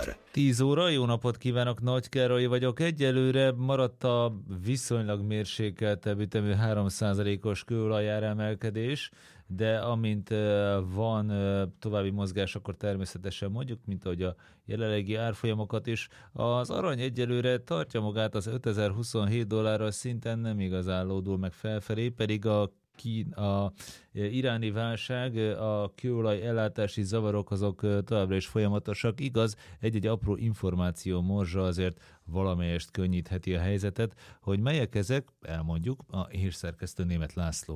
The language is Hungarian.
Károly. 10 óra, jó napot kívánok, Nagy Károly vagyok. Egyelőre maradt a viszonylag mérsékeltebb ütemű 3%-os kőolajáremelkedés, de amint van további mozgás, akkor természetesen mondjuk, mint ahogy a jelenlegi árfolyamokat is. Az arany egyelőre tartja magát az $5027 szinten, nem igazán lódul meg felfelé, pedig a iráni válság, a kőolaj ellátási zavarok azok továbbra is folyamatosak. Igaz, egy-egy apró információ morzsa azért valamelyest könnyítheti a helyzetet. Hogy melyek ezek, elmondjuk, a hírszerkesztő Németh László.